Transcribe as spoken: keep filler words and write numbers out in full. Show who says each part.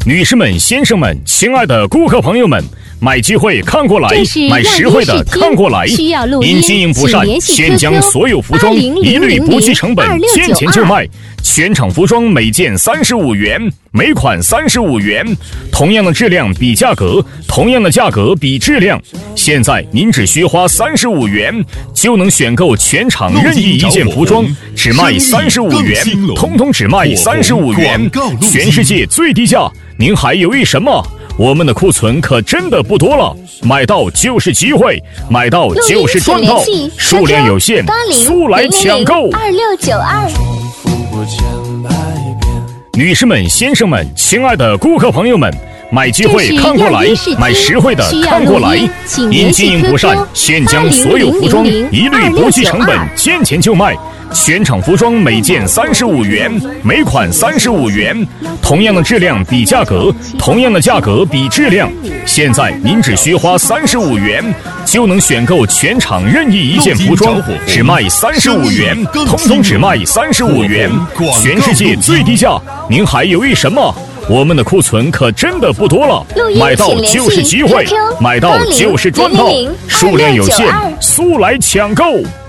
Speaker 1: 女士们、先生们，亲爱的顾客朋友们，买机会看过来，买实惠的看过来。因经营不善，现将所有服装一律不计成本，见钱就卖。全场服装每件三十五元，每款三十五元，同样的质量比价格，同样的价格比质量。现在您只需花三十五元，就能选购全场任意一件服装，只卖三十五元，通通只卖三十五元，全世界最低价。您还犹豫什么？我们的库存可真的不多了，买到就是机会，买到就是赚到，数量有限，速来抢购。
Speaker 2: 二六九二。
Speaker 1: 女士们、先生们，亲爱的顾客朋友们，买机会看过来，买实惠的看过来。因经营不善，现将所有服装一律不计成本，见钱就卖。全场服装每件三十五元，每款三十五元，同样的质量比价格，同样的价格比质量。现在您只需花三十五元，就能选购全场任意一件服装，只卖三十五元，通通只卖三十五元，全世界最低价。您还犹豫什么？我们的库存可真的不多了，买到就是机会，买到就是赚到，数量有限，速来抢购。